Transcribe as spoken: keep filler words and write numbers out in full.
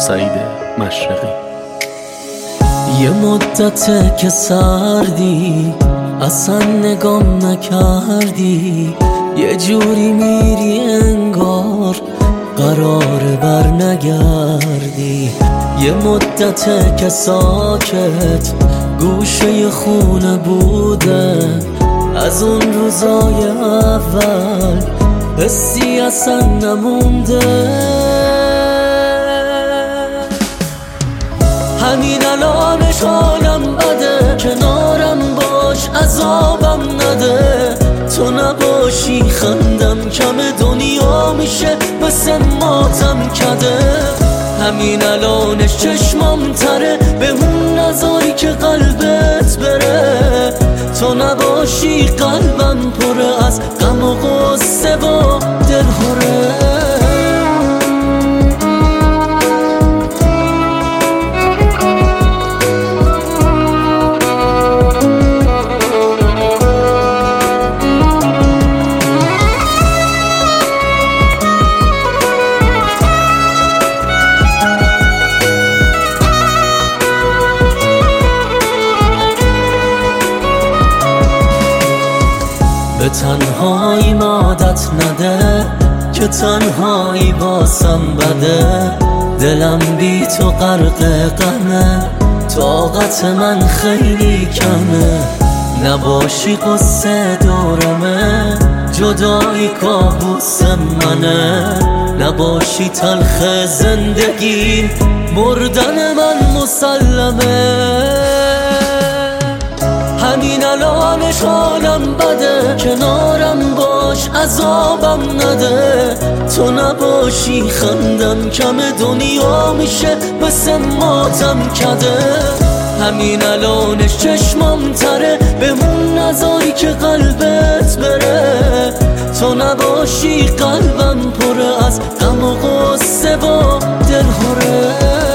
سعید مشرقی. یه مدته که سردی اصلا نگام نکردی، یه جوری میری انگار قرار بر نگردی. یه مدته که ساکت گوشه خونه بوده، از اون روزای اول حسی اصلا نمونده. همین الانش حالم بده، کنارم باش عذابم نده. تو نباشی خندم کم، دنیا میشه بس ماتم کده. همین الانش چشمام تره، به اون نذاری که قلبت بره. تو نباشی قلبم پره از غم و غصه و دلهوره. به تنهایی عادت نده که تنهایی واسم بده. دلم بی تو غرق غمه، طاقت من خیلی کمه. نباشی قصه دورمه، جدایی کابوس منه. نباشی تلخ زندگی، مردن من مسلمه. همین الانش حالم بده، کنارم باش عذابم نده. تو نباشی خندم کم، دنیا میشه بس ماتم کده. همین الانش چشمام تره، به اون نذاری که قلبت بره. تو نباشی قلبم پره از غم و غصه و دلهوره.